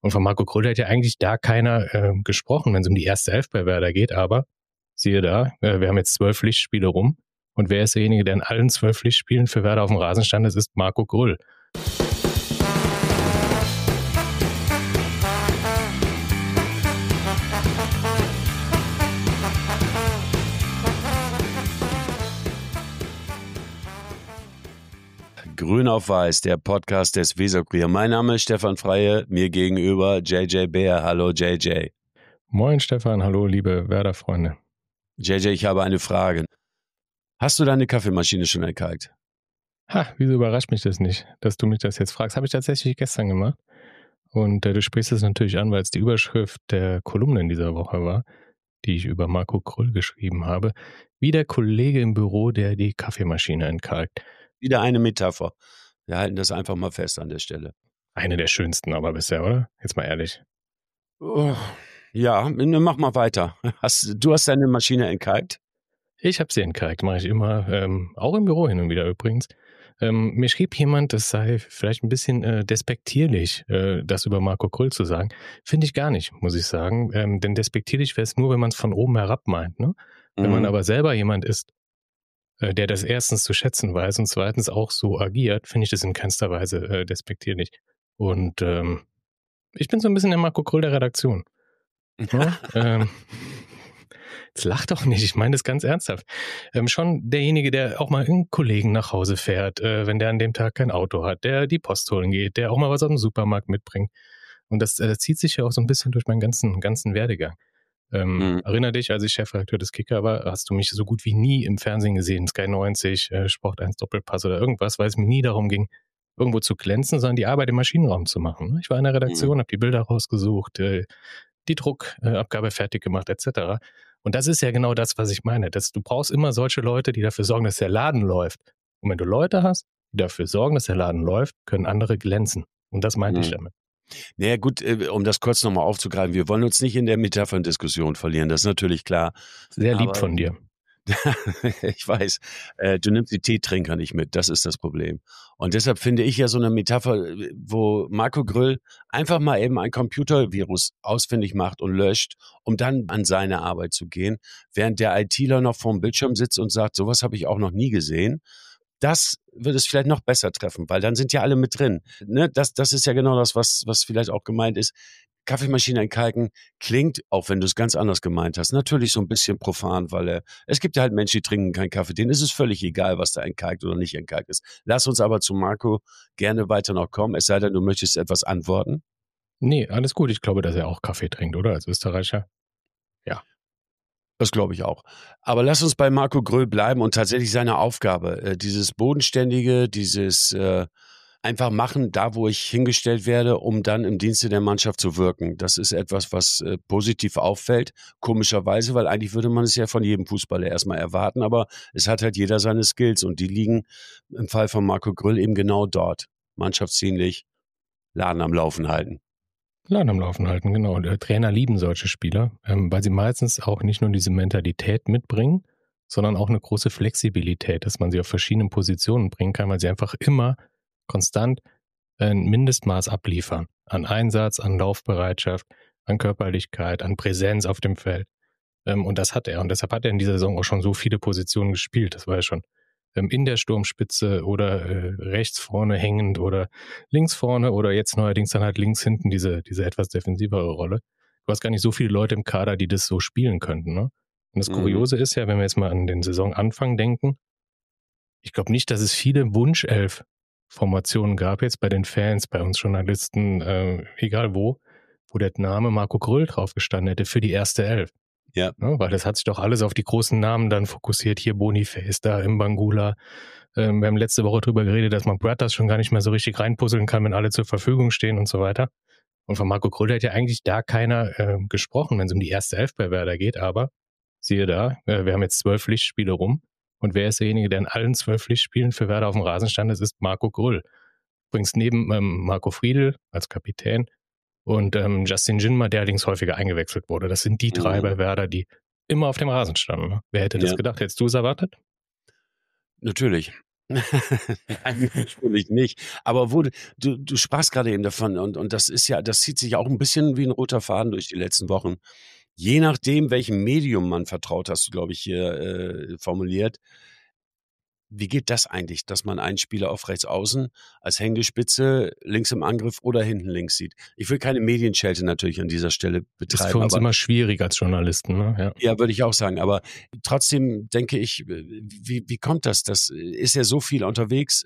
Und von Marco Kröll hat ja eigentlich da keiner gesprochen, wenn es um die erste Elf bei Werder geht. Aber siehe da, wir haben jetzt 12 Pflichtspiele rum. Und wer ist derjenige, der in allen 12 Pflichtspielen für Werder auf dem Rasen stand? Das ist Marco Kröll. Grün auf Weiß, der Podcast des Weserkurier. Mein Name ist Stefan Freie, mir gegenüber JJ Bär. Hallo JJ. Moin Stefan, hallo liebe Werder-Freunde. JJ, ich habe eine Frage. Hast du deine Kaffeemaschine schon entkalkt? Wieso überrascht mich das nicht, dass du mich das jetzt fragst? Habe ich tatsächlich gestern gemacht. Und du sprichst es natürlich an, weil es die Überschrift der Kolumne in dieser Woche war, die ich über Marco Kröll geschrieben habe. Wie der Kollege im Büro, der die Kaffeemaschine entkalkt. Wieder eine Metapher. Wir halten das einfach mal fest an der Stelle. Eine der schönsten aber bisher, oder? Jetzt mal ehrlich. Ja, mach mal weiter. Du hast deine Maschine entkalkt? Ich habe sie entkalkt, mache ich immer, auch im Büro hin und wieder übrigens. Mir schrieb jemand, das sei vielleicht ein bisschen despektierlich, das über Marco Kröll zu sagen. Finde ich gar nicht, muss ich sagen. Denn despektierlich wäre es nur, wenn man es von oben herab meint. Ne? Wenn man aber selber jemand ist, der das erstens zu schätzen weiß und zweitens auch so agiert, finde ich das in keinster Weise despektierlich. Und ich bin so ein bisschen der Marco Kröll der Redaktion. Ja, jetzt lach doch nicht, ich meine das ganz ernsthaft. Schon derjenige, der auch mal einen Kollegen nach Hause fährt, wenn der an dem Tag kein Auto hat, der die Post holen geht, der auch mal was aus dem Supermarkt mitbringt. Und das zieht sich ja auch so ein bisschen durch meinen ganzen Werdegang. Erinner dich, als ich Chefredakteur des Kicker war, hast du mich so gut wie nie im Fernsehen gesehen, Sky 90, Sport 1 Doppelpass oder irgendwas, weil es mir nie darum ging, irgendwo zu glänzen, sondern die Arbeit im Maschinenraum zu machen. Ich war in der Redaktion, habe die Bilder rausgesucht, die Druckabgabe fertig gemacht, etc. Und das ist ja genau das, was ich meine. Du brauchst immer solche Leute, die dafür sorgen, dass der Laden läuft. Und wenn du Leute hast, die dafür sorgen, dass der Laden läuft, können andere glänzen. Und das meinte ich damit. Naja gut, um das kurz nochmal aufzugreifen, wir wollen uns nicht in der Metaphern-Diskussion verlieren, das ist natürlich klar. Sehr lieb von dir. Ich weiß, du nimmst die Teetrinker nicht mit, das ist das Problem. Und deshalb finde ich ja so eine Metapher, wo Marco Kröll einfach mal eben ein Computervirus ausfindig macht und löscht, um dann an seine Arbeit zu gehen, während der ITler noch vorm Bildschirm sitzt und sagt, sowas habe ich auch noch nie gesehen. Das würde es vielleicht noch besser treffen, weil dann sind ja alle mit drin. Ne? Das ist ja genau das, was vielleicht auch gemeint ist. Kaffeemaschine entkalken klingt, auch wenn du es ganz anders gemeint hast, natürlich so ein bisschen profan, weil es gibt ja halt Menschen, die trinken keinen Kaffee. Denen ist es völlig egal, was da entkalkt oder nicht entkalkt ist. Lass uns aber zu Marco gerne weiter noch kommen, es sei denn, du möchtest etwas antworten. Nee, alles gut. Ich glaube, dass er auch Kaffee trinkt, oder? Als Österreicher. Ja. Das glaube ich auch. Aber lass uns bei Marco Kröll bleiben und tatsächlich seine Aufgabe, dieses Bodenständige, dieses einfach machen, da wo ich hingestellt werde, um dann im Dienste der Mannschaft zu wirken. Das ist etwas, was positiv auffällt, komischerweise, weil eigentlich würde man es ja von jedem Fußballer erstmal erwarten, aber es hat halt jeder seine Skills und die liegen im Fall von Marco Kröll eben genau dort. Mannschaftsdienlich, Laden am Laufen halten. Laden am Laufen halten, genau. Die Trainer lieben solche Spieler, weil sie meistens auch nicht nur diese Mentalität mitbringen, sondern auch eine große Flexibilität, dass man sie auf verschiedenen Positionen bringen kann, weil sie einfach immer konstant ein Mindestmaß abliefern. An Einsatz, an Laufbereitschaft, an Körperlichkeit, an Präsenz auf dem Feld. Und das hat er. Und deshalb hat er in dieser Saison auch schon so viele Positionen gespielt. Das war ja schon in der Sturmspitze oder rechts vorne hängend oder links vorne oder jetzt neuerdings dann halt links hinten diese etwas defensivere Rolle. Du hast gar nicht so viele Leute im Kader, die das so spielen könnten. Ne? Und das Kuriose ist ja, wenn wir jetzt mal an den Saisonanfang denken, ich glaube nicht, dass es viele Wunschelf-Formationen gab jetzt bei den Fans, bei uns Journalisten, egal wo der Name Marco Kröll drauf gestanden hätte für die erste Elf. Ja. Ja, weil das hat sich doch alles auf die großen Namen dann fokussiert. Hier Boniface, da Mbangula. Wir haben letzte Woche drüber geredet, dass man Bratters schon gar nicht mehr so richtig reinpuzzeln kann, wenn alle zur Verfügung stehen und so weiter. Und von Marco Kröll hat ja eigentlich da keiner gesprochen, wenn es um die erste Elf bei Werder geht. Aber siehe da, wir haben jetzt 12 Pflichtspiele rum. Und wer ist derjenige, der in allen 12 Pflichtspielen für Werder auf dem Rasen stand? Das ist Marco Kröll. Übrigens neben Marco Friedl als Kapitän und Justin Jinma, der allerdings häufiger eingewechselt wurde. Das sind die drei bei Werder, die immer auf dem Rasen standen. Ne? Wer hätte das gedacht? Hättest du es erwartet? Natürlich. Nein, natürlich nicht. Aber du sprachst gerade eben davon und das ist ja, das zieht sich auch ein bisschen wie ein roter Faden durch die letzten Wochen. Je nachdem, welchem Medium man vertraut, hast du, glaube ich, hier formuliert. Wie geht das eigentlich, dass man einen Spieler auf rechts außen als hängende Spitze links im Angriff oder hinten links sieht? Ich will keine Medienschelte natürlich an dieser Stelle Ist für betreiben, uns aber immer schwierig als Journalisten, ne? Ja. ja, würde ich auch sagen. Aber trotzdem denke ich, wie kommt das? Das ist ja so viel unterwegs.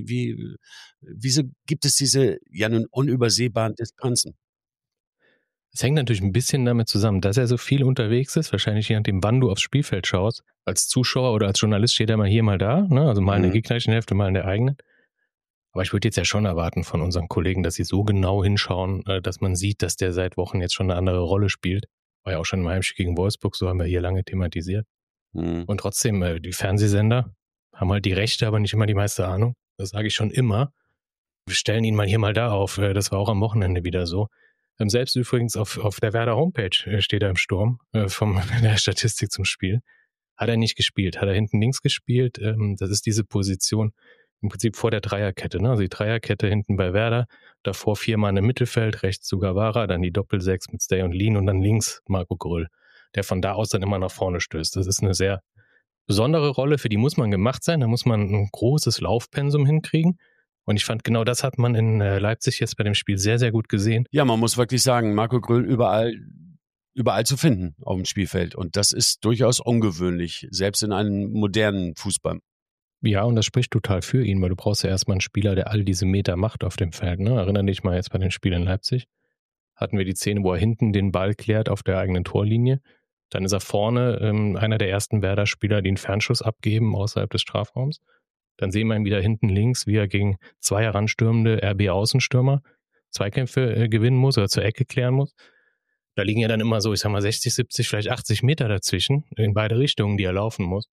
Wieso gibt es diese ja nun unübersehbaren Diskrepanzen? Es hängt natürlich ein bisschen damit zusammen, dass er so viel unterwegs ist, wahrscheinlich je nachdem, wann du aufs Spielfeld schaust. Als Zuschauer oder als Journalist steht er mal hier, mal da, ne? Also mal in der Mhm. gegnerischen Hälfte, mal in der eigenen. Aber ich würde jetzt ja schon erwarten von unseren Kollegen, dass sie so genau hinschauen, dass man sieht, dass der seit Wochen jetzt schon eine andere Rolle spielt. War ja auch schon im Heimspiel gegen Wolfsburg, so haben wir hier lange thematisiert. Mhm. Und trotzdem, die Fernsehsender haben halt die Rechte, aber nicht immer die meiste Ahnung. Das sage ich schon immer. Wir stellen ihn mal hier, mal da auf. Das war auch am Wochenende wieder so. Selbst übrigens auf der Werder Homepage steht er im Sturm von der Statistik zum Spiel. Hat er nicht gespielt. Hat er hinten links gespielt. Das ist diese Position im Prinzip vor der Dreierkette. Ne? Also die Dreierkette hinten bei Werder, davor 4 Mann im Mittelfeld, rechts Sugawara, dann die Doppel-6 mit Stay und Lean und dann links Marco Grüll, der von da aus dann immer nach vorne stößt. Das ist eine sehr besondere Rolle, für die muss man gemacht sein. Da muss man ein großes Laufpensum hinkriegen. Und ich fand, genau das hat man in Leipzig jetzt bei dem Spiel sehr, sehr gut gesehen. Ja, man muss wirklich sagen, Marco Grüll überall zu finden auf dem Spielfeld. Und das ist durchaus ungewöhnlich, selbst in einem modernen Fußball. Ja, und das spricht total für ihn, weil du brauchst ja erstmal einen Spieler, der all diese Meter macht auf dem Feld. Ne? Erinnere dich mal jetzt bei dem Spiel in Leipzig. Hatten wir die Szene, wo er hinten den Ball klärt auf der eigenen Torlinie. Dann ist er vorne einer der ersten Werder-Spieler, die einen Fernschuss abgeben außerhalb des Strafraums. Dann sehen wir ihn wieder hinten links, wie er gegen 2 heranstürmende RB-Außenstürmer Zweikämpfe gewinnen muss oder zur Ecke klären muss. Da liegen ja dann immer so, ich sag mal, 60, 70, vielleicht 80 Meter dazwischen, in beide Richtungen, die er laufen muss.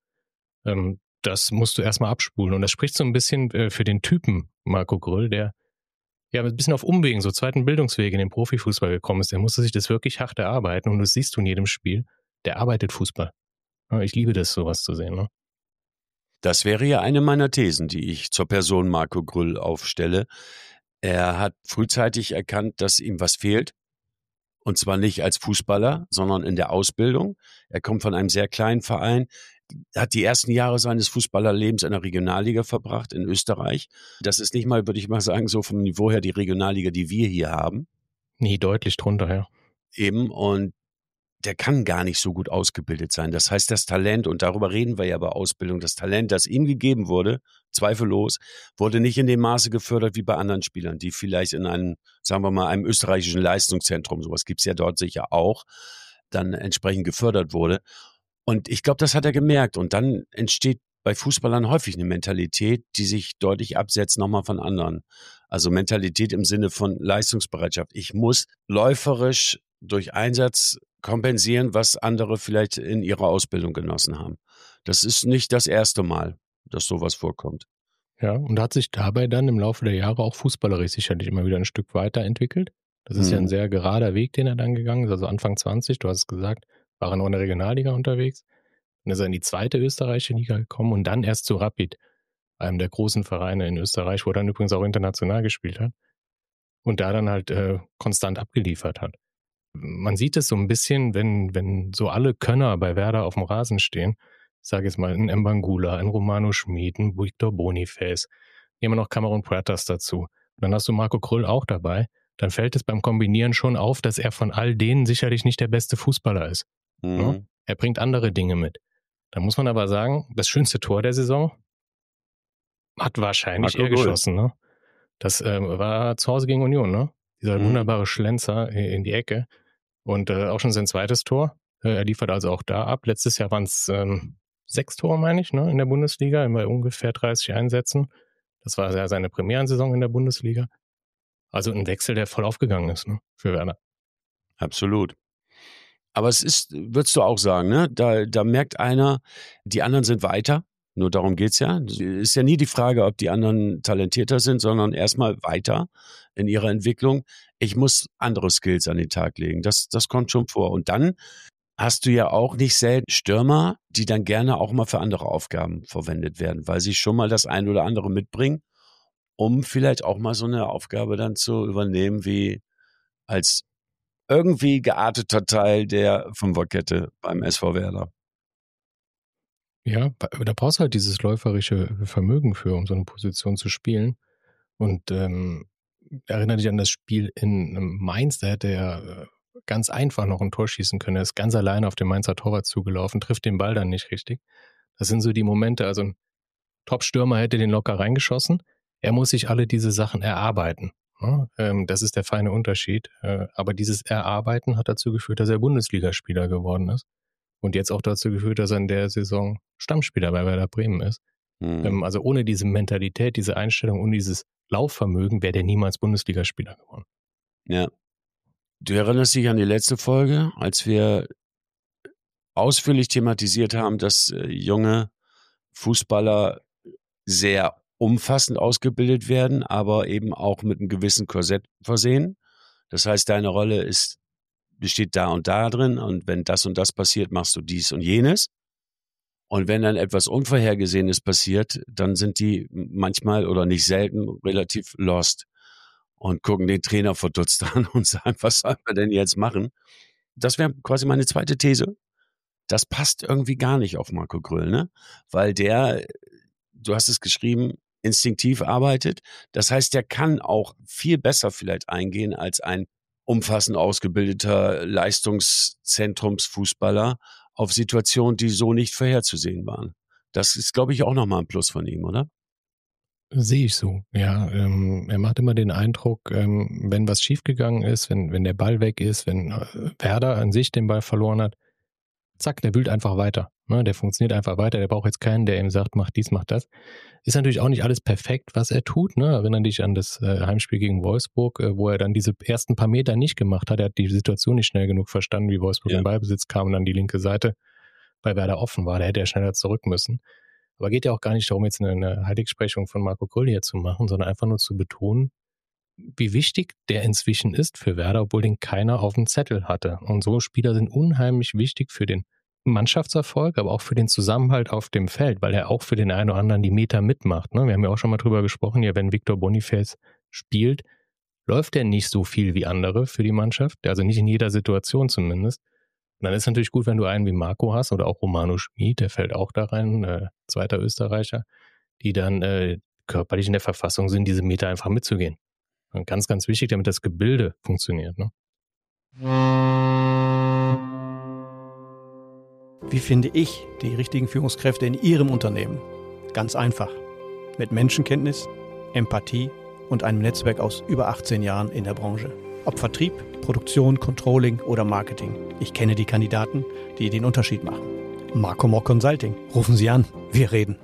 Das musst du erstmal abspulen. Und das spricht so ein bisschen für den Typen Marco Grüll, der ja ein bisschen auf Umwegen, so zweiten Bildungsweg in den Profifußball gekommen ist. Der musste sich das wirklich hart erarbeiten und das siehst du in jedem Spiel. Der arbeitet Fußball. Ja, ich liebe das, sowas zu sehen. Ne? Das wäre ja eine meiner Thesen, die ich zur Person Marco Grüll aufstelle. Er hat frühzeitig erkannt, dass ihm was fehlt. Und zwar nicht als Fußballer, sondern in der Ausbildung. Er kommt von einem sehr kleinen Verein, hat die ersten Jahre seines Fußballerlebens in der Regionalliga verbracht, in Österreich. Das ist nicht mal, würde ich mal sagen, so vom Niveau her die Regionalliga, die wir hier haben. Nee, deutlich drunter, ja. Eben, und der kann gar nicht so gut ausgebildet sein. Das heißt, das Talent, und darüber reden wir ja bei Ausbildung, das Talent, das ihm gegeben wurde, zweifellos, wurde nicht in dem Maße gefördert wie bei anderen Spielern, die vielleicht in einem, sagen wir mal, einem österreichischen Leistungszentrum, sowas gibt's ja dort sicher auch, dann entsprechend gefördert wurde. Und ich glaube, das hat er gemerkt. Und dann entsteht bei Fußballern häufig eine Mentalität, die sich deutlich absetzt nochmal von anderen. Also Mentalität im Sinne von Leistungsbereitschaft. Ich muss läuferisch durch Einsatz kompensieren, was andere vielleicht in ihrer Ausbildung genossen haben. Das ist nicht das erste Mal, dass sowas vorkommt. Ja, und hat sich dabei dann im Laufe der Jahre auch fußballerisch sicherlich immer wieder ein Stück weiterentwickelt. Das ist ja ein sehr gerader Weg, den er dann gegangen ist. Also Anfang 20, du hast es gesagt, war er noch in der Regionalliga unterwegs. Dann ist er in die zweite österreichische Liga gekommen und dann erst zu Rapid, einem der großen Vereine in Österreich, wo er dann übrigens auch international gespielt hat und da dann halt konstant abgeliefert hat. Man sieht es so ein bisschen, wenn so alle Könner bei Werder auf dem Rasen stehen, ich sage jetzt mal ein Mbangula, ein Romano Schmid, ein Victor Boniface, nehmen wir noch Cameron Puertas dazu. Und dann hast du Marco Grüll auch dabei. Dann fällt es beim Kombinieren schon auf, dass er von all denen sicherlich nicht der beste Fußballer ist. Ne? Er bringt andere Dinge mit. Da muss man aber sagen, das schönste Tor der Saison hat wahrscheinlich Marco er Grüll. geschossen. Ne? Das war zu Hause gegen Union. Ne? Dieser wunderbare Schlenzer in die Ecke. Und auch schon sein zweites Tor. Er liefert also auch da ab. Letztes Jahr waren es 6 Tore, meine ich, ne, in der Bundesliga, bei ungefähr 30 Einsätzen. Das war ja seine Premierensaison in der Bundesliga. Also ein Wechsel, der voll aufgegangen ist, ne, für Werder. Absolut. Aber es ist, würdest du auch sagen, ne? Da merkt einer, die anderen sind weiter. Nur darum geht's ja. Ist ja nie die Frage, ob die anderen talentierter sind, sondern erstmal weiter in ihrer Entwicklung. Ich muss andere Skills an den Tag legen. Das kommt schon vor. Und dann hast du ja auch nicht selten Stürmer, die dann gerne auch mal für andere Aufgaben verwendet werden, weil sie schon mal das ein oder andere mitbringen, um vielleicht auch mal so eine Aufgabe dann zu übernehmen, wie als irgendwie gearteter Teil der Fünferkette beim SV Werder. Ja, da brauchst du halt dieses läuferische Vermögen für, um so eine Position zu spielen. Und erinnere dich an das Spiel in Mainz, da hätte er ganz einfach noch ein Tor schießen können. Er ist ganz alleine auf den Mainzer Torwart zugelaufen, trifft den Ball dann nicht richtig. Das sind so die Momente, also ein Top-Stürmer hätte den locker reingeschossen. Er muss sich alle diese Sachen erarbeiten. Ne? Das ist der feine Unterschied. Aber dieses Erarbeiten hat dazu geführt, dass er Bundesligaspieler geworden ist. Und jetzt auch dazu geführt, dass er in der Saison Stammspieler bei Werder Bremen ist. Also ohne diese Mentalität, diese Einstellung und dieses Laufvermögen wäre der niemals Bundesligaspieler geworden. Ja. Du erinnerst dich an die letzte Folge, als wir ausführlich thematisiert haben, dass junge Fußballer sehr umfassend ausgebildet werden, aber eben auch mit einem gewissen Korsett versehen. Das heißt, deine Rolle besteht da und da drin und wenn das und das passiert, machst du dies und jenes. Und wenn dann etwas Unvorhergesehenes passiert, dann sind die manchmal oder nicht selten relativ lost und gucken den Trainer verdutzt an und sagen, was sollen wir denn jetzt machen? Das wäre quasi meine zweite These. Das passt irgendwie gar nicht auf Marco Gröll, ne? Weil du hast es geschrieben, instinktiv arbeitet. Das heißt, der kann auch viel besser vielleicht eingehen als ein umfassend ausgebildeter Leistungszentrumsfußballer auf Situationen, die so nicht vorherzusehen waren. Das ist, glaube ich, auch nochmal ein Plus von ihm, oder? Sehe ich so. Ja, er macht immer den Eindruck, wenn was schiefgegangen ist, wenn der Ball weg ist, wenn Werder an sich den Ball verloren hat, zack, der wühlt einfach weiter. Ne? Der funktioniert einfach weiter. Der braucht jetzt keinen, der ihm sagt, mach dies, mach das. Ist natürlich auch nicht alles perfekt, was er tut. Ne? Erinnere dich an das Heimspiel gegen Wolfsburg, wo er dann diese ersten paar Meter nicht gemacht hat. Er hat die Situation nicht schnell genug verstanden, wie Wolfsburg in Ballbesitz kam und dann die linke Seite bei Werder offen war. Da hätte er schneller zurück müssen. Aber geht ja auch gar nicht darum, jetzt eine Heiligsprechung von Marco Gröll hier zu machen, sondern einfach nur zu betonen, wie wichtig der inzwischen ist für Werder, obwohl den keiner auf dem Zettel hatte. Und so Spieler sind unheimlich wichtig für den Mannschaftserfolg, aber auch für den Zusammenhalt auf dem Feld, weil er auch für den einen oder anderen die Meter mitmacht. Ne? Wir haben ja auch schon mal drüber gesprochen, ja, wenn Victor Boniface spielt, läuft er nicht so viel wie andere für die Mannschaft, also nicht in jeder Situation zumindest. Und dann ist es natürlich gut, wenn du einen wie Marco hast oder auch Romano Schmid, der fällt auch da rein, zweiter Österreicher, die dann körperlich in der Verfassung sind, diese Meter einfach mitzugehen. Und ganz, ganz wichtig, damit das Gebilde funktioniert. Ne? Wie finde ich die richtigen Führungskräfte in Ihrem Unternehmen? Ganz einfach. Mit Menschenkenntnis, Empathie und einem Netzwerk aus über 18 Jahren in der Branche. Ob Vertrieb, Produktion, Controlling oder Marketing. Ich kenne die Kandidaten, die den Unterschied machen. Marco Mock Consulting. Rufen Sie an. Wir reden.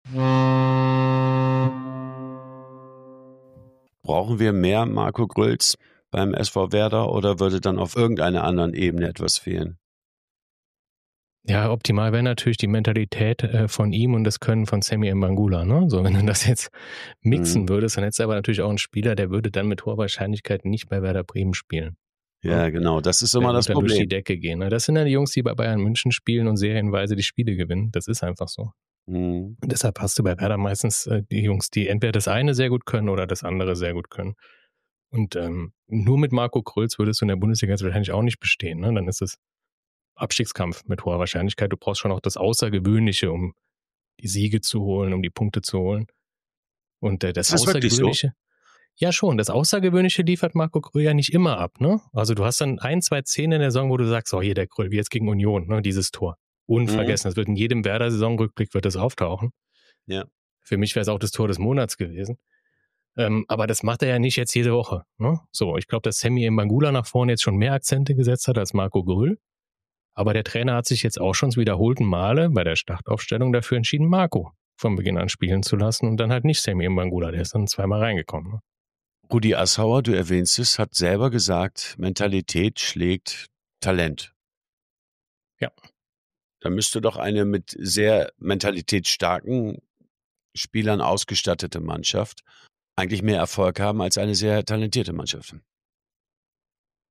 Brauchen wir mehr Marco Grölls beim SV Werder oder würde dann auf irgendeiner anderen Ebene etwas fehlen? Ja, optimal wäre natürlich die Mentalität von ihm und das Können von Sammy Mbangula. Ne? So, wenn du das jetzt mixen würdest, dann hättest du aber natürlich auch einen Spieler, der würde dann mit hoher Wahrscheinlichkeit nicht bei Werder Bremen spielen. Ja, genau. Das ist immer das Problem. Problem. Durch die Decke gehen. Ne? Das sind ja die Jungs, die bei Bayern München spielen und serienweise die Spiele gewinnen. Das ist einfach so. Und deshalb hast du bei Werder meistens die Jungs, die entweder das eine sehr gut können oder das andere sehr gut können. Und nur mit Marco Grölls würdest du in der Bundesliga jetzt wahrscheinlich auch nicht bestehen. Ne? Dann ist es Abstiegskampf mit hoher Wahrscheinlichkeit. Du brauchst schon auch das Außergewöhnliche, um die Siege zu holen, um die Punkte zu holen. Und das Außergewöhnliche, so? Ja schon, das Außergewöhnliche liefert Marco Gröll ja nicht immer ab. Ne? Also du hast dann 1, 2 Szenen in der Saison, wo du sagst, oh hier der Gröll, wie jetzt gegen Union, ne? Dieses Tor. Unvergessen, das wird in jedem Werder-Saisonrückblick wird das auftauchen. Ja. Für mich wäre es auch das Tor des Monats gewesen. Aber das macht er ja nicht jetzt jede Woche. Ne? So, ich glaube, dass Sammy Mbangula nach vorne jetzt schon mehr Akzente gesetzt hat als Marco Gröll. Aber der Trainer hat sich jetzt auch schon zu wiederholten Male bei der Startaufstellung dafür entschieden, Marco von Beginn an spielen zu lassen und dann halt nicht Sammy Mbangula, der ist dann zweimal reingekommen. Ne? Rudi Assauer, du erwähnst es, hat selber gesagt, Mentalität schlägt Talent. Ja. Da müsste doch eine mit sehr mentalitätsstarken Spielern ausgestattete Mannschaft eigentlich mehr Erfolg haben als eine sehr talentierte Mannschaft.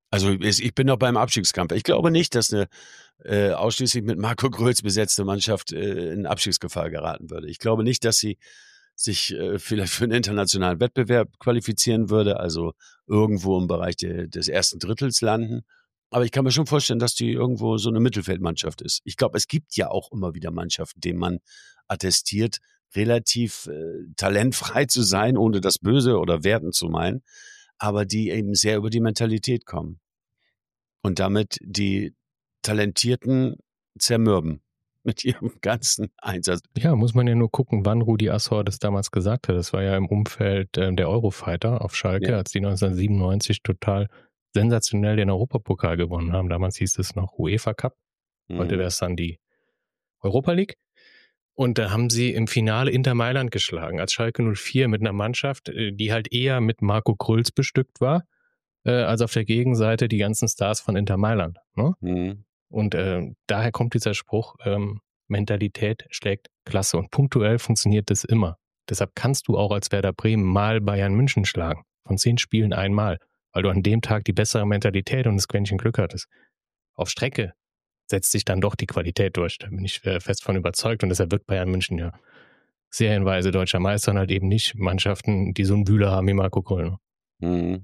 Also ich bin noch beim Abstiegskampf. Ich glaube nicht, dass eine ausschließlich mit Marco Gröls besetzte Mannschaft in Abstiegsgefahr geraten würde. Ich glaube nicht, dass sie sich vielleicht für einen internationalen Wettbewerb qualifizieren würde, also irgendwo im Bereich des ersten Drittels landen. Aber ich kann mir schon vorstellen, dass die irgendwo so eine Mittelfeldmannschaft ist. Ich glaube, es gibt ja auch immer wieder Mannschaften, denen man attestiert, relativ talentfrei zu sein, ohne das Böse oder wertend zu meinen, aber die eben sehr über die Mentalität kommen und damit die Talentierten zermürben mit ihrem ganzen Einsatz. Ja, muss man ja nur gucken, wann Rudi Assauer das damals gesagt hat. Das war ja im Umfeld der Eurofighter auf Schalke, als die 1997 total sensationell den Europapokal gewonnen haben. Damals hieß es noch UEFA Cup. Heute wäre es dann die Europa League. Und da haben sie im Finale Inter Mailand geschlagen, als Schalke 04 mit einer Mannschaft, die halt eher mit Marco Gröls bestückt war, als auf der Gegenseite die ganzen Stars von Inter Mailand. Ne? Mhm. Und daher kommt dieser Spruch, Mentalität schlägt Klasse. Und punktuell funktioniert das immer. Deshalb kannst du auch als Werder Bremen mal Bayern München schlagen. Von 10 Spielen einmal. Weil du an dem Tag die bessere Mentalität und das Quäntchen Glück hattest. Auf Strecke setzt sich dann doch die Qualität durch. Da bin ich fest von überzeugt. Und deshalb wird Bayern München ja serienweise deutscher Meister und halt eben nicht Mannschaften, die so einen Bühler haben wie Marco Gröll. Mhm.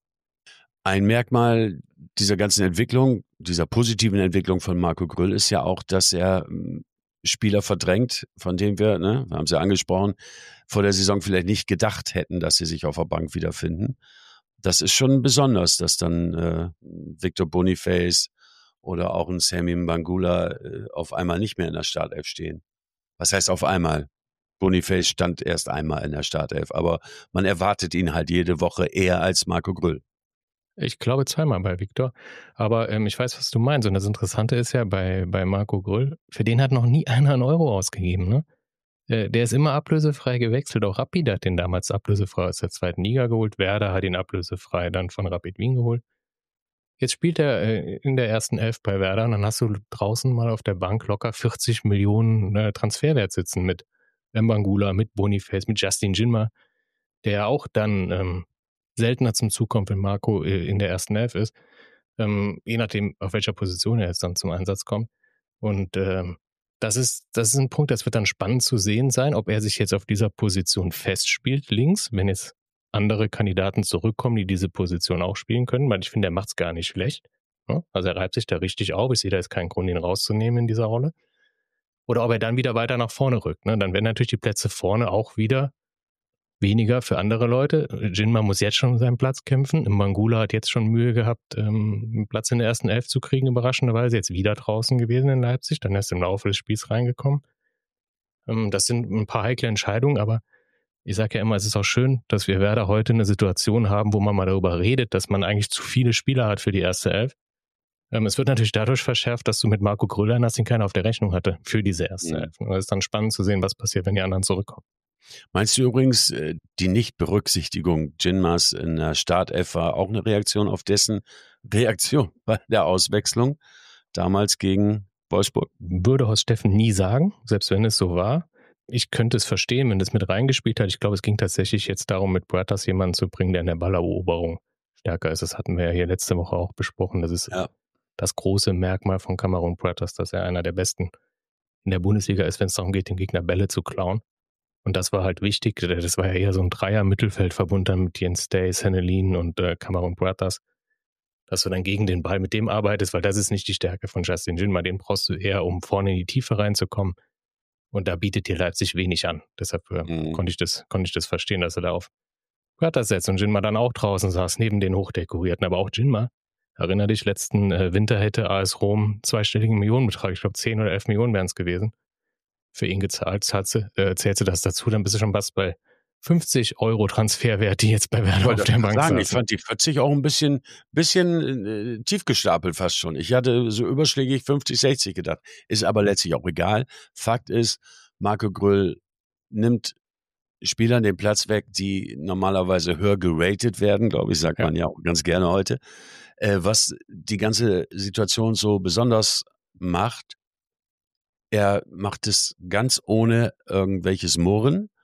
Ein Merkmal dieser ganzen Entwicklung, dieser positiven Entwicklung von Marco Gröll ist ja auch, dass er Spieler verdrängt, von denen wir haben es ja angesprochen, vor der Saison vielleicht nicht gedacht hätten, dass sie sich auf der Bank wiederfinden. Das ist schon besonders, dass dann Victor Boniface oder auch ein Sammy Mbangula auf einmal nicht mehr in der Startelf stehen. Was heißt auf einmal? Boniface stand erst einmal in der Startelf, aber man erwartet ihn halt jede Woche eher als Marco Gröll. Ich glaube zweimal bei Victor, aber ich weiß, was du meinst. Und das Interessante ist ja bei Marco Gröll, für den hat noch nie einer einen Euro ausgegeben. Ne? Der ist immer ablösefrei gewechselt. Auch Rapid hat den damals ablösefrei aus der zweiten Liga geholt. Werder hat ihn ablösefrei dann von Rapid Wien geholt. Jetzt spielt er in der ersten Elf bei Werder und dann hast du draußen mal auf der Bank locker 40 Millionen Transferwert sitzen mit Mbangula, mit Boniface, mit Justin Jinma, der auch dann seltener zum Zug kommt, wenn Marco in der ersten Elf ist, je nachdem, auf welcher Position er jetzt dann zum Einsatz kommt. Und das ist ein Punkt, das wird dann spannend zu sehen sein, ob er sich jetzt auf dieser Position festspielt, links, wenn jetzt andere Kandidaten zurückkommen, die diese Position auch spielen können, weil ich finde, er macht es gar nicht schlecht. Ne? Also er reibt sich da richtig auf, ich sehe da jetzt keinen Grund, ihn rauszunehmen in dieser Rolle. Oder ob er dann wieder weiter nach vorne rückt. Ne? Dann werden natürlich die Plätze vorne auch wieder weniger für andere Leute. Jinma muss jetzt schon um seinen Platz kämpfen. Mbangula hat jetzt schon Mühe gehabt, einen Platz in der ersten Elf zu kriegen, überraschenderweise. Jetzt wieder draußen gewesen in Leipzig, dann erst im Laufe des Spiels reingekommen. Das sind ein paar heikle Entscheidungen, aber ich sage ja immer, es ist auch schön, dass wir Werder heute eine Situation haben, wo man mal darüber redet, dass man eigentlich zu viele Spieler hat für die erste Elf. Es wird natürlich dadurch verschärft, dass du mit Marco Gröll einen hast, den keiner auf der Rechnung hatte für diese erste Elf. Es ist dann spannend zu sehen, was passiert, wenn die anderen zurückkommen. Meinst du übrigens, die Nichtberücksichtigung Jinmas in der Startelf war auch eine Reaktion auf dessen Reaktion bei der Auswechslung damals gegen Wolfsburg? Würde Horst Steffen nie sagen, selbst wenn es so war. Ich könnte es verstehen, wenn das mit reingespielt hat. Ich glaube, es ging tatsächlich jetzt darum, mit Puertas jemanden zu bringen, der in der Balleroberung stärker ist. Das hatten wir ja hier letzte Woche auch besprochen. Das ist das große Merkmal von Cameron Puertas, dass er einer der Besten in der Bundesliga ist, wenn es darum geht, dem Gegner Bälle zu klauen. Und das war halt wichtig. Das war ja eher so ein Dreier-Mittelfeldverbund dann mit Jens Stays, Hennelin und Cameron Puertas, dass du dann gegen den Ball mit dem arbeitest, weil das ist nicht die Stärke von Justin Jinma. Den brauchst du eher, um vorne in die Tiefe reinzukommen. Und da bietet dir Leipzig wenig an. Deshalb konnte ich das verstehen, dass er da auf Puertas setzt und Jinma dann auch draußen saß, neben den Hochdekorierten. Aber auch Jinma, erinnere dich, letzten Winter hätte AS Rom zweistelligen Millionenbetrag, ich glaube 10 oder 11 Millionen wären es gewesen, für ihn gezahlt. Zählst du das dazu, dann bist du schon fast bei 50 Euro Transferwert, die jetzt bei Werder auf der Bank saßen. Ich fand die 40 auch ein bisschen tief gestapelt fast schon. Ich hatte so überschlägig 50, 60 gedacht. Ist aber letztlich auch egal. Fakt ist, Marco Gröll nimmt Spielern den Platz weg, die normalerweise höher geratet werden, glaube ich, sagt man ja auch ganz gerne heute. Was die ganze Situation so besonders macht, er macht es ganz ohne irgendwelches Murren.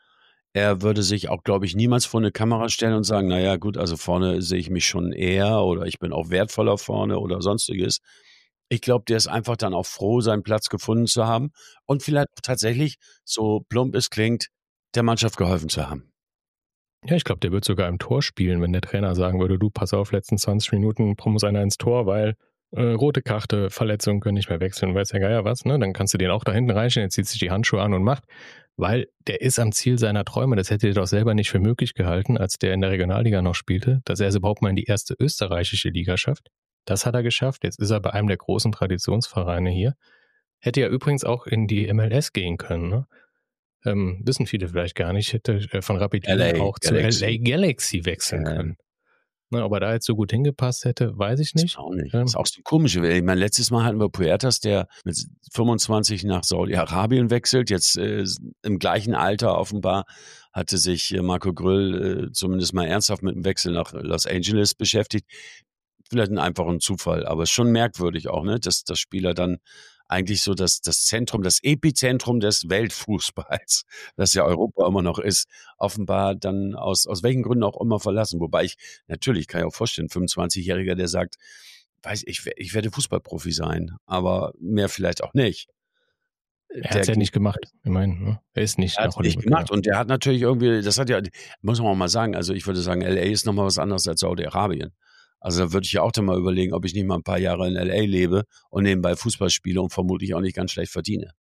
Er würde sich auch, glaube ich, niemals vor eine Kamera stellen und sagen, naja, gut, also vorne sehe ich mich schon eher oder ich bin auch wertvoller vorne oder sonstiges. Ich glaube, der ist einfach dann auch froh, seinen Platz gefunden zu haben und vielleicht tatsächlich, so plump es klingt, der Mannschaft geholfen zu haben. Ja, ich glaube, der wird sogar im Tor spielen, wenn der Trainer sagen würde, du, pass auf, letzten 20 Minuten muss einer ins Tor, weil rote Karte, Verletzungen können nicht mehr wechseln, weiß der Geier was, ne? Dann kannst du den auch da hinten reinstellen, er zieht sich die Handschuhe an und macht, weil der ist am Ziel seiner Träume. Das hätte er doch selber nicht für möglich gehalten, als der in der Regionalliga noch spielte, dass er es überhaupt mal in die erste österreichische Liga schafft. Das hat er geschafft. Jetzt ist er bei einem der großen Traditionsvereine hier. Hätte ja übrigens auch in die MLS gehen können, ne? Wissen viele vielleicht gar nicht, hätte von Rapid Wien auch zu LA Galaxy wechseln können. Na, ob er da jetzt so gut hingepasst hätte, weiß ich nicht. Auch nicht. Das ist auch so komisch. Ich meine, letztes Mal hatten wir Puertas, der mit 25 nach Saudi-Arabien wechselt. Jetzt im gleichen Alter offenbar hatte sich Marco Grüll zumindest mal ernsthaft mit dem Wechsel nach Los Angeles beschäftigt. Vielleicht ein einfacher Zufall, aber es ist schon merkwürdig auch, ne, dass das Spieler dann eigentlich so das Zentrum, das Epizentrum des Weltfußballs, das ja Europa immer noch ist, offenbar dann aus welchen Gründen auch immer verlassen. Wobei natürlich kann ich auch vorstellen, 25-Jähriger, der sagt, ich werde Fußballprofi sein, aber mehr vielleicht auch nicht. Er hat es ja nicht gemacht, ich meine, ne? Er ist nicht nach Hollywood gemacht und der hat natürlich irgendwie, das hat ja, muss man auch mal sagen, also ich würde sagen, LA ist nochmal was anderes als Saudi-Arabien. Also da würde ich ja auch dann mal überlegen, ob ich nicht mal ein paar Jahre in LA lebe und nebenbei Fußball spiele und vermutlich auch nicht ganz schlecht verdiene.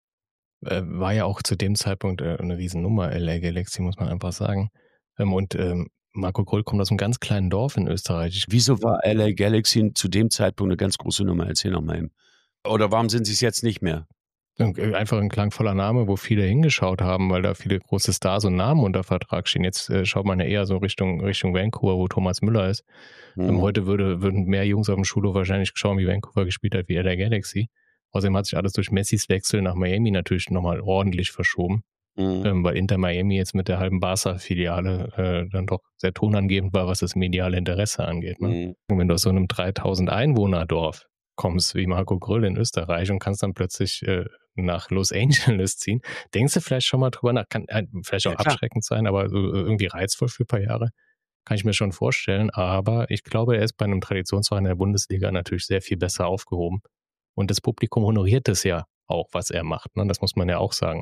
War ja auch zu dem Zeitpunkt eine Riesennummer, LA Galaxy, muss man einfach sagen. Und Marco Grüll kommt aus einem ganz kleinen Dorf in Österreich. Wieso war LA Galaxy zu dem Zeitpunkt eine ganz große Nummer? Erzähl noch mal eben. Oder warum sind sie es jetzt nicht mehr? Einfach ein klangvoller Name, wo viele hingeschaut haben, weil da viele große Stars und Namen unter Vertrag stehen. Jetzt schaut man ja eher so Richtung Vancouver, wo Thomas Müller ist. Heute würden mehr Jungs auf dem Schulhof wahrscheinlich schauen, wie Vancouver gespielt hat, wie LA Galaxy. Außerdem hat sich alles durch Messis Wechsel nach Miami natürlich nochmal ordentlich verschoben, weil Inter Miami jetzt mit der halben Barca-Filiale dann doch sehr tonangebend war, was das mediale Interesse angeht. Ne? Und wenn du aus so einem 3000 Einwohner-Dorf kommst wie Marco Grüll in Österreich und kannst dann plötzlich nach Los Angeles ziehen, denkst du vielleicht schon mal drüber nach, kann vielleicht auch abschreckend sein, aber so irgendwie reizvoll für ein paar Jahre, kann ich mir schon vorstellen, aber ich glaube, er ist bei einem Traditionsverein in der Bundesliga natürlich sehr viel besser aufgehoben und das Publikum honoriert es ja auch, was er macht, ne? Das muss man ja auch sagen.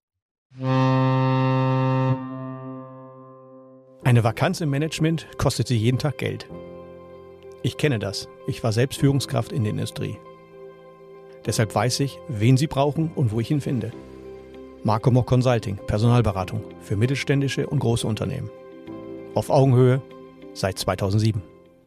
Eine Vakanz im Management kostet sie jeden Tag Geld. Ich kenne das. Ich war selbst Führungskraft in der Industrie. Deshalb weiß ich, wen Sie brauchen und wo ich ihn finde. Marco Mock Consulting, Personalberatung für mittelständische und große Unternehmen. Auf Augenhöhe seit 2007.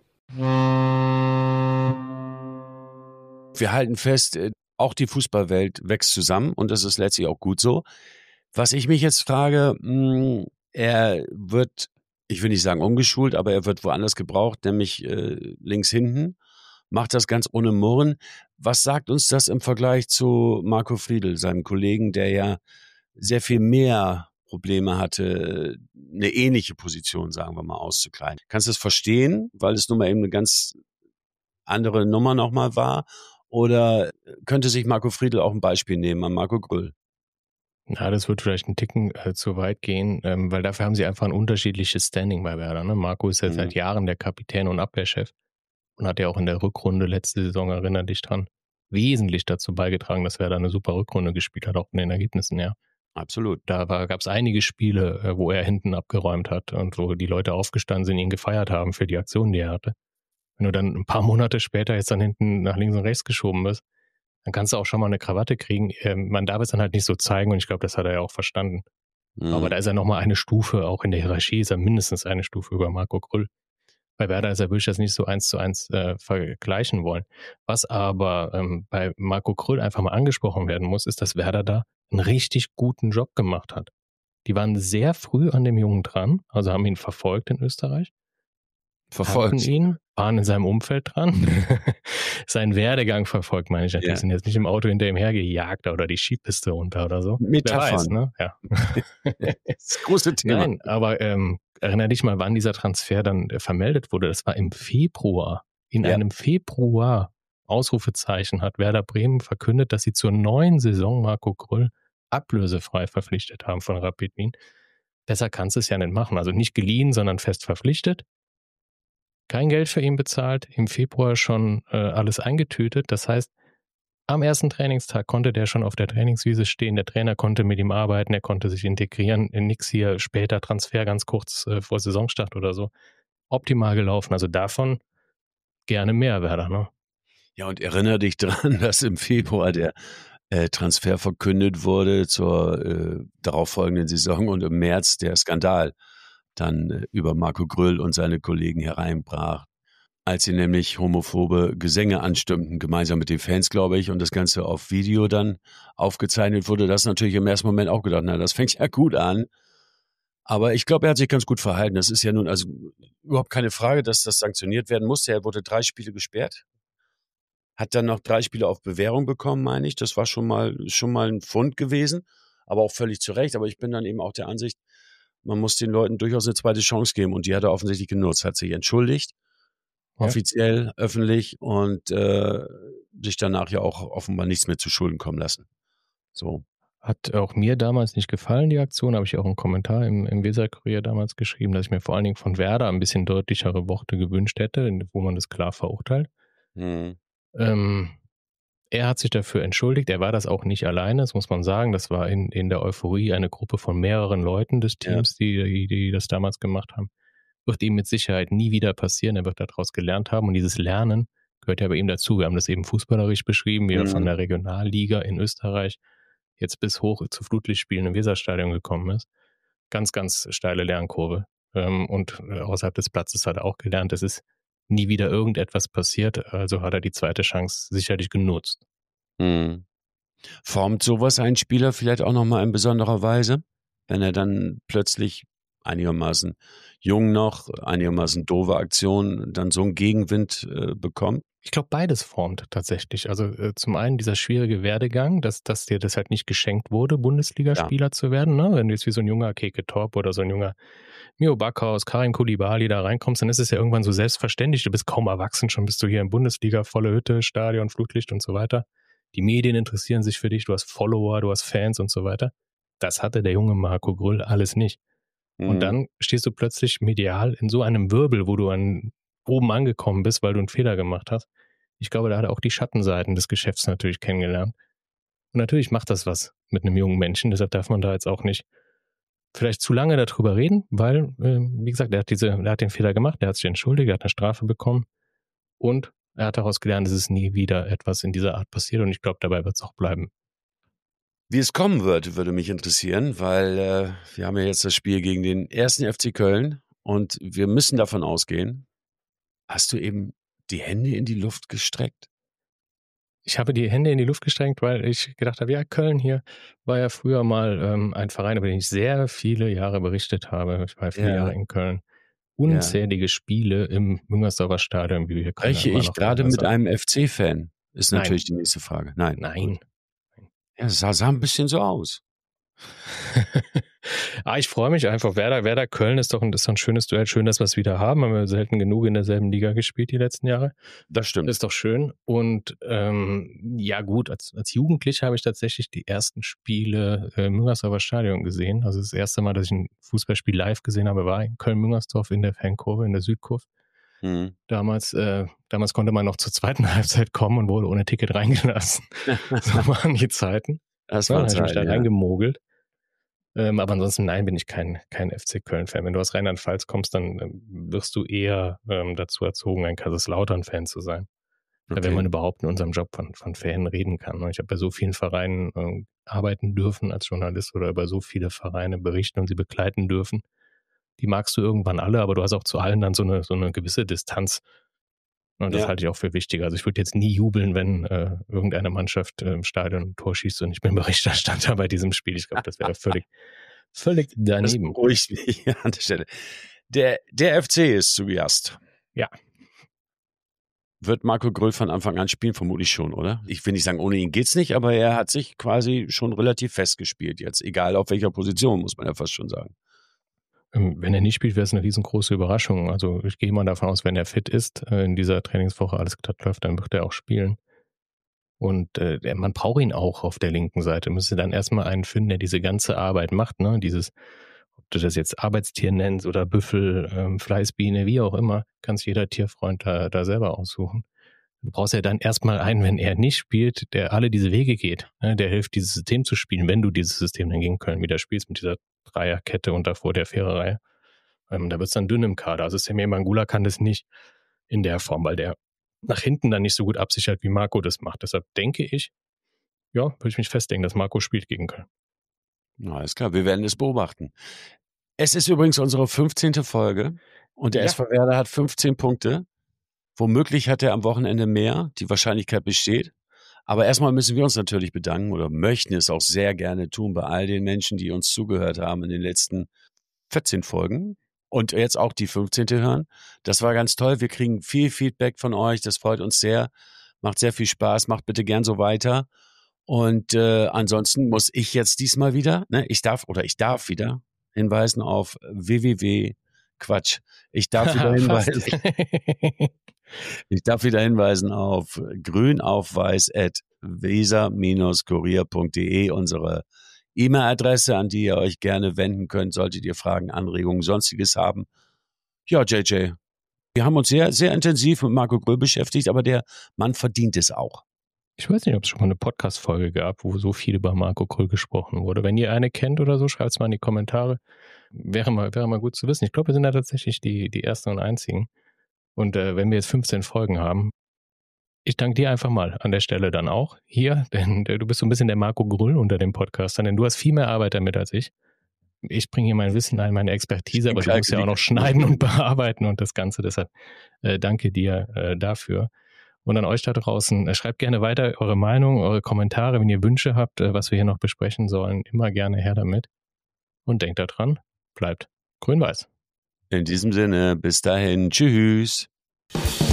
Wir halten fest, auch die Fußballwelt wächst zusammen und das ist letztlich auch gut so. Was ich mich jetzt frage, er wird, ich will nicht sagen umgeschult, aber er wird woanders gebraucht, nämlich links hinten. Macht das ganz ohne Murren. Was sagt uns das im Vergleich zu Marco Friedl, seinem Kollegen, der ja sehr viel mehr Probleme hatte, eine ähnliche Position, sagen wir mal, auszukleiden? Kannst du das verstehen, weil es nun mal eben eine ganz andere Nummer nochmal war? Oder könnte sich Marco Friedl auch ein Beispiel nehmen an Marco Grüll? Na, das wird vielleicht einen Ticken zu weit gehen, weil dafür haben sie einfach ein unterschiedliches Standing bei Werder. Ne? Marco ist ja seit Jahren der Kapitän und Abwehrchef und hat ja auch in der Rückrunde letzte Saison, erinnere dich dran, wesentlich dazu beigetragen, dass Werder eine super Rückrunde gespielt hat, auch in den Ergebnissen, ja. Absolut. Da gab es einige Spiele, wo er hinten abgeräumt hat und wo die Leute aufgestanden sind, ihn gefeiert haben für die Aktion, die er hatte. Wenn du dann ein paar Monate später jetzt dann hinten nach links und rechts geschoben bist, dann kannst du auch schon mal eine Krawatte kriegen. Man darf es dann halt nicht so zeigen und ich glaube, das hat er ja auch verstanden. Aber da ist er nochmal eine Stufe, auch in der Hierarchie ist er mindestens eine Stufe über Marco Grüll. Bei Werder ist er, würde ich das nicht so 1:1 vergleichen wollen. Was aber bei Marco Grüll einfach mal angesprochen werden muss, ist, dass Werder da einen richtig guten Job gemacht hat. Die waren sehr früh an dem Jungen dran, also haben ihn verfolgt in Österreich. Hatten ihn, waren in seinem Umfeld dran, seinen Werdegang verfolgt, meine ich. Die sind jetzt nicht im Auto hinter ihm hergejagt oder die Skipiste runter oder so. Metaphern. Wer weiß, ne? Ja. Das große Thema. Nein, aber erinnere dich mal, wann dieser Transfer dann vermeldet wurde. Das war im Februar. In einem Februar, Ausrufezeichen, hat Werder Bremen verkündet, dass sie zur neuen Saison Marco Grüll ablösefrei verpflichtet haben von Rapid Wien. Besser kannst du es ja nicht machen. Also nicht geliehen, sondern fest verpflichtet. Kein Geld für ihn bezahlt, im Februar schon alles eingetütet. Das heißt, am ersten Trainingstag konnte der schon auf der Trainingswiese stehen. Der Trainer konnte mit ihm arbeiten, er konnte sich integrieren. Nix hier später Transfer ganz kurz vor Saisonstart oder so. Optimal gelaufen. Also davon gerne mehr, Werder, ne? Ja, und erinnere dich dran, dass im Februar der Transfer verkündet wurde zur darauffolgenden Saison und im März der Skandal dann über Marco Grüll und seine Kollegen hereinbrach, als sie nämlich homophobe Gesänge anstimmten, gemeinsam mit den Fans, glaube ich, und das Ganze auf Video dann aufgezeichnet wurde. Das natürlich im ersten Moment auch gedacht, na, das fängt ja gut an. Aber ich glaube, er hat sich ganz gut verhalten. Das ist ja nun also überhaupt keine Frage, dass das sanktioniert werden musste. Er wurde 3 Spiele gesperrt, hat dann noch 3 Spiele auf Bewährung bekommen, meine ich. Das war schon mal ein Pfund gewesen, aber auch völlig zu Recht. Aber ich bin dann eben auch der Ansicht, man muss den Leuten durchaus eine zweite Chance geben. Und die hat er offensichtlich genutzt, hat sich entschuldigt, offiziell, öffentlich und sich danach ja auch offenbar nichts mehr zu Schulden kommen lassen. So. Hat auch mir damals nicht gefallen, die Aktion. Habe ich auch einen Kommentar im Weser-Kurier damals geschrieben, dass ich mir vor allen Dingen von Werder ein bisschen deutlichere Worte gewünscht hätte, wo man das klar verurteilt. Er hat sich dafür entschuldigt. Er war das auch nicht alleine, das muss man sagen. Das war in der Euphorie eine Gruppe von mehreren Leuten des Teams, die das damals gemacht haben. Wird ihm mit Sicherheit nie wieder passieren. Er wird daraus gelernt haben. Und dieses Lernen gehört ja bei ihm dazu. Wir haben das eben fußballerisch beschrieben, wie er von der Regionalliga in Österreich jetzt bis hoch zu Flutlichtspielen im Weserstadion gekommen ist. Ganz, ganz steile Lernkurve. Und außerhalb des Platzes hat er auch gelernt, es ist nie wieder irgendetwas passiert. Also hat er die zweite Chance sicherlich genutzt. Formt sowas einen Spieler vielleicht auch nochmal in besonderer Weise, wenn er dann plötzlich einigermaßen jung noch, einigermaßen doofe Aktion, dann so einen Gegenwind bekommt? Ich glaube, beides formt tatsächlich. Also zum einen dieser schwierige Werdegang, dass dir das halt nicht geschenkt wurde, Bundesligaspieler zu werden. Ne? Wenn du jetzt wie so ein junger Keke Torp oder so ein junger Mio Backhaus, Karim Koulibaly da reinkommst, dann ist es ja irgendwann so selbstverständlich. Du bist kaum erwachsen, schon bist du hier in Bundesliga, volle Hütte, Stadion, Flutlicht und so weiter. Die Medien interessieren sich für dich, du hast Follower, du hast Fans und so weiter. Das hatte der junge Marco Grüll alles nicht. Und dann stehst du plötzlich medial in so einem Wirbel, wo du oben angekommen bist, weil du einen Fehler gemacht hast. Ich glaube, da hat er auch die Schattenseiten des Geschäfts natürlich kennengelernt. Und natürlich macht das was mit einem jungen Menschen, deshalb darf man da jetzt auch nicht vielleicht zu lange darüber reden, weil, wie gesagt, er hat den Fehler gemacht, er hat sich entschuldigt, er hat eine Strafe bekommen und er hat daraus gelernt, dass es nie wieder etwas in dieser Art passiert und ich glaube, dabei wird es auch bleiben. Wie es kommen wird, würde mich interessieren, weil wir haben ja jetzt das Spiel gegen den 1. FC Köln und wir müssen davon ausgehen. Hast du eben die Hände in die Luft gestreckt? Ich habe die Hände in die Luft gestreckt, weil ich gedacht habe, ja, Köln hier war ja früher mal ein Verein, über den ich sehr viele Jahre berichtet habe. Ich war 4 Jahre in Köln. Unzählige Spiele im Müngersdorfer Stadion, wie wir Kölner Spreche ich gerade mit einem FC-Fan? Ist natürlich die nächste Frage. Nein. Ja, es sah ein bisschen so aus. Ich freue mich einfach. Werder Köln ist doch ein schönes Duell. Schön, dass wir es wieder haben. Haben wir selten genug in derselben Liga gespielt die letzten Jahre. Das stimmt. Das ist doch schön. Und ja gut, als Jugendlicher habe ich tatsächlich die ersten Spiele im Müngersdorfer Stadion gesehen. Also das erste Mal, dass ich ein Fußballspiel live gesehen habe, war in Köln-Müngersdorf in der Fankurve, in der Südkurve. Damals konnte man noch zur zweiten Halbzeit kommen und wurde ohne Ticket reingelassen. So waren die Zeiten. Das war ich mich da reingemogelt. Aber ansonsten, nein, bin ich kein FC Köln-Fan. Wenn du aus Rheinland-Pfalz kommst, dann wirst du eher dazu erzogen, ein Kaiserslautern-Fan zu sein. Okay. Wenn man überhaupt in unserem Job von Fan reden kann. Ich habe bei so vielen Vereinen arbeiten dürfen als Journalist oder über so viele Vereine berichten und sie begleiten dürfen. Die magst du irgendwann alle, aber du hast auch zu allen dann so eine gewisse Distanz. Und das halte ich auch für wichtig. Also ich würde jetzt nie jubeln, wenn irgendeine Mannschaft im Stadion ein Tor schießt und ich bin Berichterstatter bei diesem Spiel. Ich glaube, das wäre völlig daneben. Das beruhigt mich an der Stelle. Der FC ist zu Gast. Ja. Wird Marco Grüll von Anfang an spielen? Vermutlich schon, oder? Ich will nicht sagen, ohne ihn geht's nicht, aber er hat sich quasi schon relativ festgespielt jetzt. Egal auf welcher Position, muss man ja fast schon sagen. Wenn er nicht spielt, wäre es eine riesengroße Überraschung. Also ich gehe mal davon aus, wenn er fit ist, in dieser Trainingswoche alles glatt läuft, dann wird er auch spielen. Und man braucht ihn auch auf der linken Seite. Müsste dann erstmal einen finden, der diese ganze Arbeit macht, ne? Ob du das jetzt Arbeitstier nennst oder Büffel, Fleißbiene, wie auch immer, kann sich jeder Tierfreund da selber aussuchen. Du brauchst ja dann erstmal einen, wenn er nicht spielt, der alle diese Wege geht, ne, der hilft, dieses System zu spielen, wenn du dieses System dann gegen Köln wieder spielst mit dieser Dreierkette und davor der Viererreihe. Da wird es dann dünn im Kader. Also Semir Mangula kann das nicht in der Form, weil der nach hinten dann nicht so gut absichert, wie Marco das macht. Deshalb denke ich, ja, würde ich mich festlegen, dass Marco spielt gegen Köln. Na, ist klar, wir werden es beobachten. Es ist übrigens unsere 15. Folge und der SV Werder hat 15 Punkte. Womöglich hat er am Wochenende mehr. Die Wahrscheinlichkeit besteht. Aber erstmal müssen wir uns natürlich bedanken oder möchten es auch sehr gerne tun bei all den Menschen, die uns zugehört haben in den letzten 14 Folgen und jetzt auch die 15. hören. Das war ganz toll. Wir kriegen viel Feedback von euch. Das freut uns sehr. Macht sehr viel Spaß. Macht bitte gern so weiter. Und ansonsten muss ich jetzt diesmal wieder, ne, ich darf wieder hinweisen auf Ich darf wieder hinweisen auf grünaufweiß@weser-kurier.de, unsere E-Mail-Adresse, an die ihr euch gerne wenden könnt, solltet ihr Fragen, Anregungen, Sonstiges haben. Ja, JJ, wir haben uns sehr, sehr intensiv mit Marco Gröll beschäftigt, aber der Mann verdient es auch. Ich weiß nicht, ob es schon mal eine Podcast-Folge gab, wo so viel über Marco Gröll gesprochen wurde. Wenn ihr eine kennt oder so, schreibt es mal in die Kommentare. Wäre mal gut zu wissen. Ich glaube, wir sind da tatsächlich die ersten und einzigen. Und wenn wir jetzt 15 Folgen haben, ich danke dir einfach mal an der Stelle dann auch hier, denn du bist so ein bisschen der Marco Gröll unter den Podcastern, denn du hast viel mehr Arbeit damit als ich. Ich bringe hier mein Wissen ein, meine Expertise, aber ich muss ja auch noch schneiden und bearbeiten und das Ganze. Deshalb danke dir dafür. Und an euch da draußen, schreibt gerne weiter eure Meinung, eure Kommentare, wenn ihr Wünsche habt, was wir hier noch besprechen sollen. Immer gerne her damit. Und denkt daran, bleibt grün-weiß. In diesem Sinne, bis dahin, tschüss.